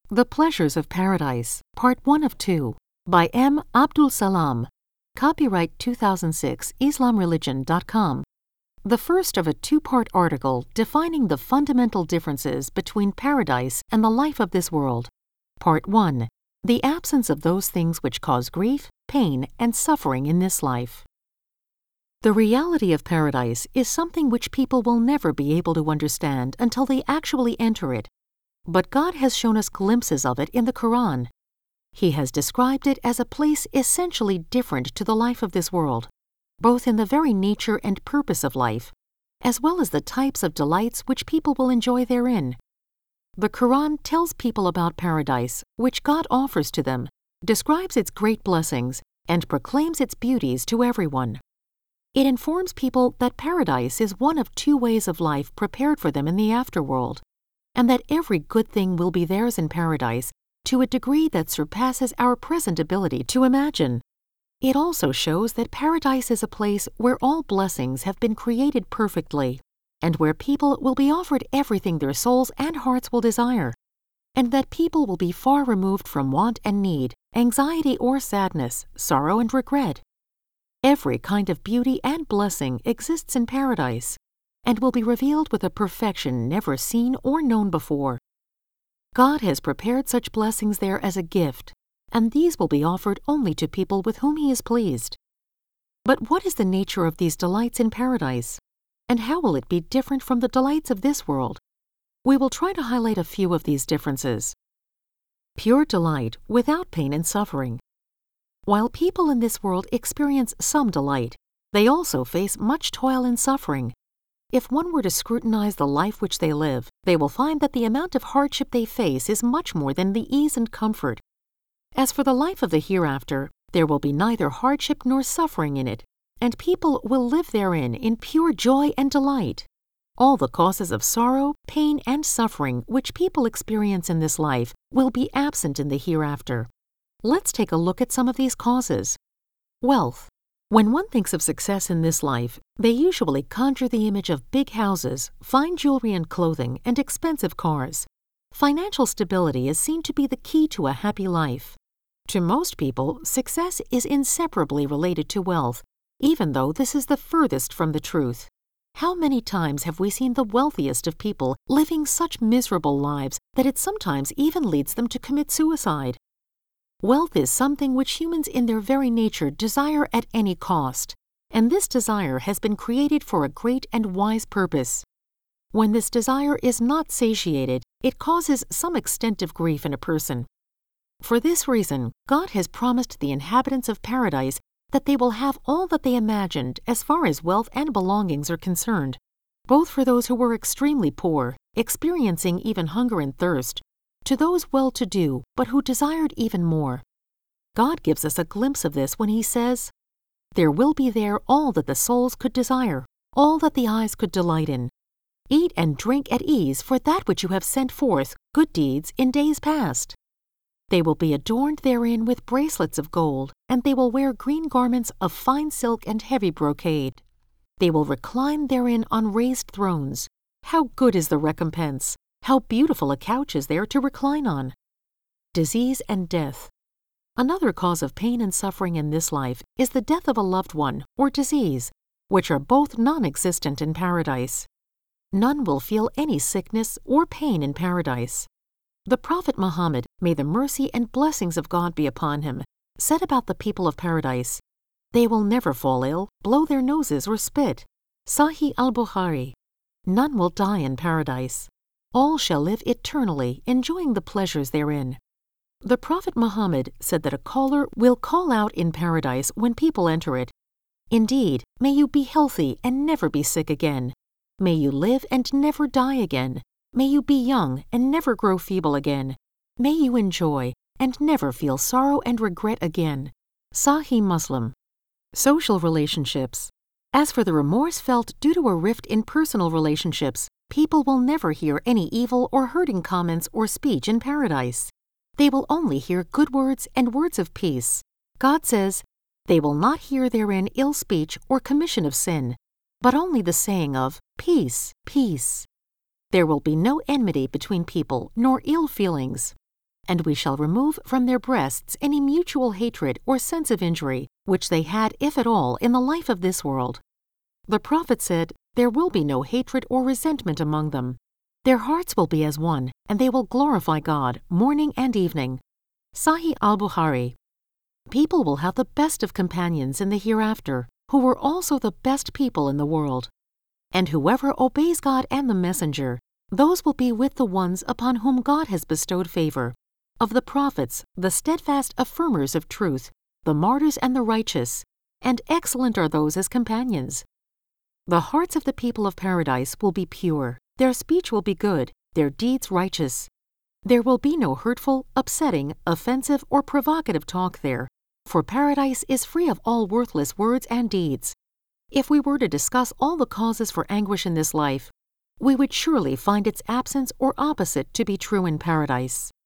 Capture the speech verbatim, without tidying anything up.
The Pleasures of Paradise, Part one of two, by M. Abdul Salam. Copyright two thousand six, islam religion dot com. The first of a two-part article defining the fundamental differences between paradise and the life of this world. Part one. The absence of those things which cause grief, pain, and suffering in this life. The reality of paradise is something which people will never be able to understand until they actually enter it. But God has shown us glimpses of it in the Quran. He has described it as a place essentially different to the life of this world, both in the very nature and purpose of life, as well as the types of delights which people will enjoy therein. The Quran tells people about paradise, which God offers to them, describes its great blessings, and proclaims its beauties to everyone. It informs people that paradise is one of two ways of life prepared for them in the afterworld, and that every good thing will be theirs in paradise to a degree that surpasses our present ability to imagine. It also shows that paradise is a place where all blessings have been created perfectly, and where people will be offered everything their souls and hearts will desire, and that people will be far removed from want and need, anxiety or sadness, sorrow and regret. Every kind of beauty and blessing exists in paradise, and will be revealed with a perfection never seen or known before. God has prepared such blessings there as a gift, and these will be offered only to people with whom He is pleased. But what is the nature of these delights in paradise, and how will it be different from the delights of this world? We will try to highlight a few of these differences. Pure delight without pain and suffering. While people in this world experience some delight, they also face much toil and suffering. If one were to scrutinize the life which they live, they will find that the amount of hardship they face is much more than the ease and comfort. As for the life of the hereafter, there will be neither hardship nor suffering in it, and people will live therein in pure joy and delight. All the causes of sorrow, pain, and suffering which people experience in this life will be absent in the hereafter. Let's take a look at some of these causes. Wealth. When one thinks of success in this life, they usually conjure the image of big houses, fine jewelry and clothing, and expensive cars. Financial stability is seen to be the key to a happy life. To most people, success is inseparably related to wealth, even though this is the furthest from the truth. How many times have we seen the wealthiest of people living such miserable lives that it sometimes even leads them to commit suicide? Wealth is something which humans in their very nature desire at any cost, and this desire has been created for a great and wise purpose. When this desire is not satiated, it causes some extent of grief in a person. For this reason, God has promised the inhabitants of paradise that they will have all that they imagined as far as wealth and belongings are concerned, both for those who were extremely poor, experiencing even hunger and thirst, to those well-to-do but who desired even more. God gives us a glimpse of this when He says, "There will be there all that the souls could desire, all that the eyes could delight in. Eat and drink at ease for that which you have sent forth, good deeds, in days past. They will be adorned therein with bracelets of gold, and they will wear green garments of fine silk and heavy brocade. They will recline therein on raised thrones. How good is the recompense! How beautiful a couch is there to recline on!" Disease and death. Another cause of pain and suffering in this life is the death of a loved one or disease, which are both non-existent in paradise. None will feel any sickness or pain in paradise. The Prophet Muhammad, may the mercy and blessings of God be upon him, said about the people of paradise, "They will never fall ill, blow their noses, or spit." Sahih al-Bukhari. None will die in paradise. All shall live eternally, enjoying the pleasures therein. The Prophet Muhammad said that a caller will call out in paradise when people enter it, "Indeed, may you be healthy and never be sick again. May you live and never die again. May you be young and never grow feeble again. May you enjoy and never feel sorrow and regret again." Sahih Muslim. Social relationships. As for the remorse felt due to a rift in personal relationships, people will never hear any evil or hurting comments or speech in paradise. They will only hear good words and words of peace. God says, "They will not hear therein ill speech or commission of sin, but only the saying of peace, peace." There will be no enmity between people nor ill feelings. And we shall remove from their breasts any mutual hatred or sense of injury, which they had, if at all, in the life of this world. The prophet said, there will be no hatred or resentment among them. Their hearts will be as one, and they will glorify God morning and evening. Sahih al-Bukhari. People will have the best of companions in the hereafter, who were also the best people in the world. And whoever obeys God and the Messenger, those will be with the ones upon whom God has bestowed favor. Of the prophets, the steadfast affirmers of truth, the martyrs and the righteous, and excellent are those as companions. The hearts of the people of paradise will be pure, their speech will be good, their deeds righteous. There will be no hurtful, upsetting, offensive, or provocative talk there, for paradise is free of all worthless words and deeds. If we were to discuss all the causes for anguish in this life, we would surely find its absence or opposite to be true in paradise.